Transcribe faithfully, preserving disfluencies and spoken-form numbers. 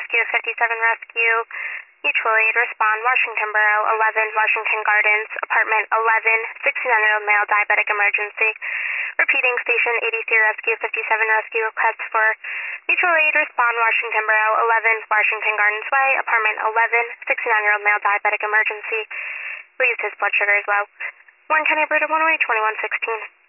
Rescue fifty-seven Rescue. Mutual aid, respond, Washington Borough, eleven, Washington Gardens, apartment eleven, sixty-nine-year-old male, diabetic emergency. Repeating, Station eighty-three Rescue, fifty-seven Rescue, request for mutual aid, respond, Washington Borough, eleven, Washington Gardens Way, apartment eleven, sixty-nine-year-old male, diabetic emergency. Please, his blood sugar is low. Warren County, Alberta, one oh eight, twenty-one sixteen.